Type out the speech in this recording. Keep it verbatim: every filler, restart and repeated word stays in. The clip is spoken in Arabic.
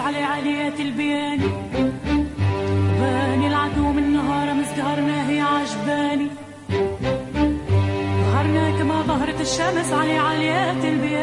على عاليات البياني، باني العدو من نهار مزدهرنا هي عجباني، ظهرنا كما ظهرت الشمس على عاليات البياني.